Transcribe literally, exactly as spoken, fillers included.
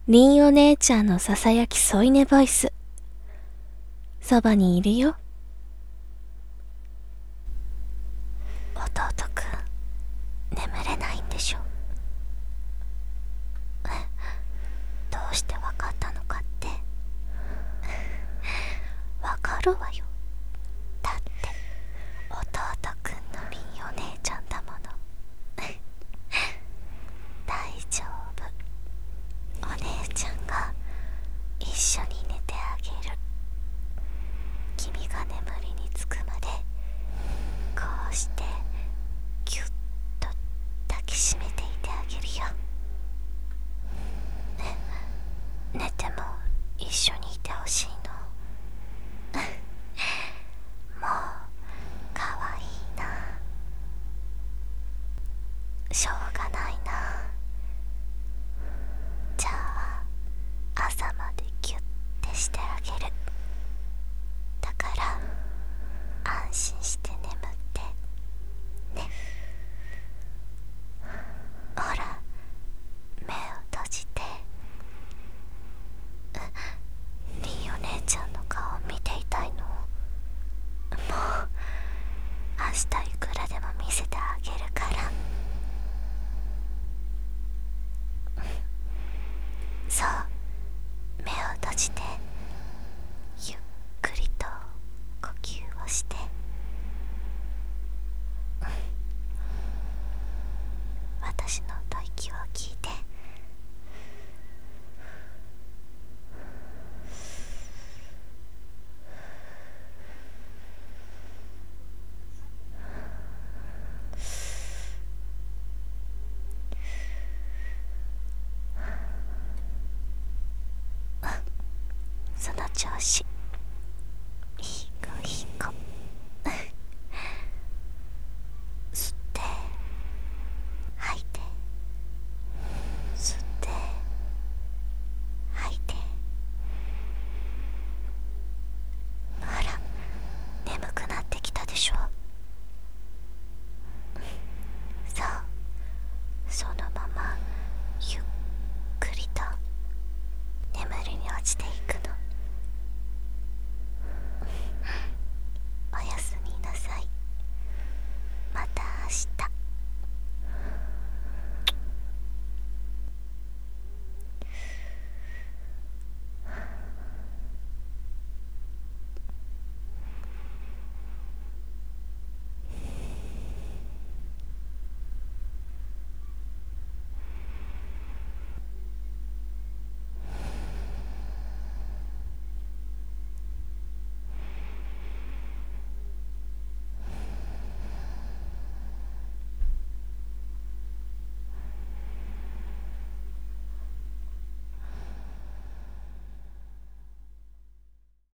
りんお姉ちゃんのささやき添い寝ボイス。そばにいるよ。弟くん、眠れないんでしょ。どうしてわかったのかって。わかるわよ。だって弟くんのりんお姉ちゃんだもの。大丈夫、お姉ちゃんが一緒に寝てあげる。君が眠りにつくまでこうしてぎゅっと抱きしめていてあげるよ。寝ても一緒にいてほしいの。もうかわいいな。しょうがないな。じゃあ朝までギュッてしてあげる。だから安心して眠ってね。ほら、目を閉じて。りんお姉ちゃんの顔見ていたいの？もう明日いくらでも見せてあげるから。そう、目を閉じてゆっくりと呼吸をして。私の吐息を聞いて。その調子。